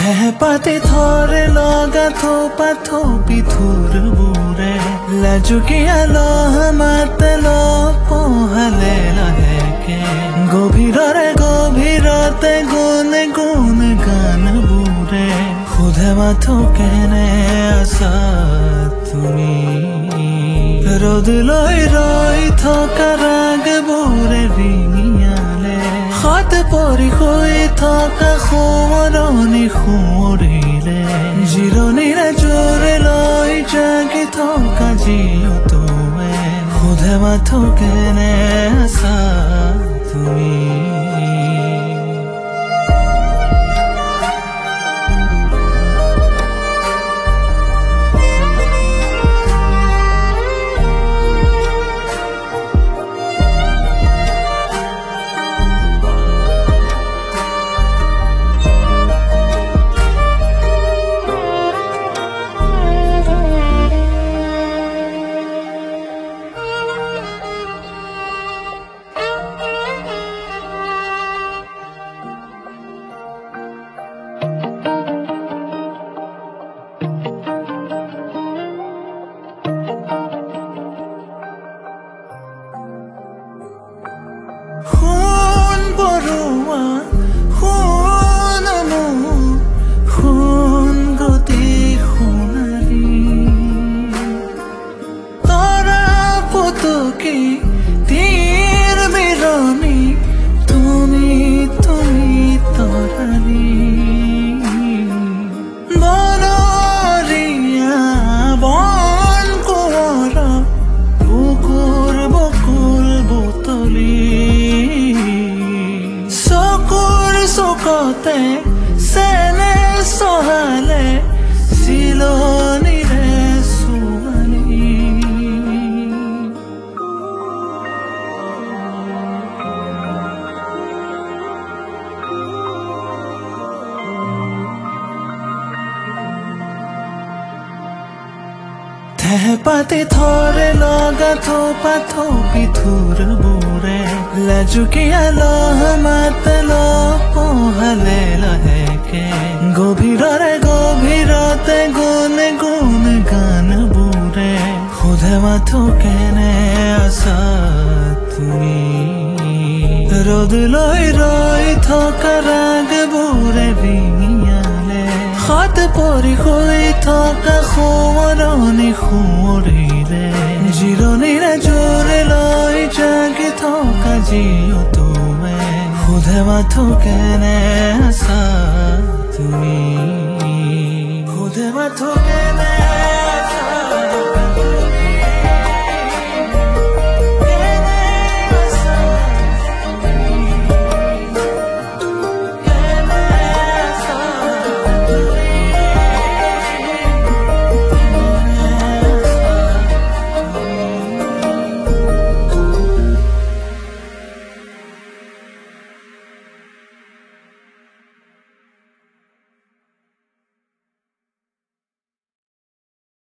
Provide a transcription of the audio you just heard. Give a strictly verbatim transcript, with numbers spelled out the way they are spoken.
পাতি থৰে লগা থোপা থোপি থুৰবোৰে লাজুকীয়া লহ মাতে লহ পহালে লাহেকে গভীৰৰে গভীৰতে গুণ গুণ গানবোৰে সোধে মাথো কেনে আছা তুমি ৰ'দ লৈ ৰৈ থকা ৰাগবোৰে ৰিঙিয়ালে হাত পৰি শুই থকা সোঁৱৰণি সোঁৱৰিলে জিৰণিৰে জোৰে লৈ জাগি থকা জীয়তোৱে সোধে মাথো কেনে আছা তুমি সেনে সহালে চিলনিৰে সুৱালি পাতি থৰে লগা থোপা থোপি থুৰবোৰে লাজুকীয়া লহ মাতে লহ পহালে লাহেকে গভীৰৰে গভীৰতে গুণ গুণ গানবোৰে সোধে মাথো কেনে আছা তুমি ৰ'দ লৈ ৰৈ থকা ৰাগবোৰে ৰিঙিয়ালে হাত পৰি শুই থকা সোঁৱৰণি সোঁৱৰিলে জিৰণিৰে জোৰে লৈ জাগি থকা জীয়তোৱে সোধে মাথো কেনে আছা তুমি সোধে মাথো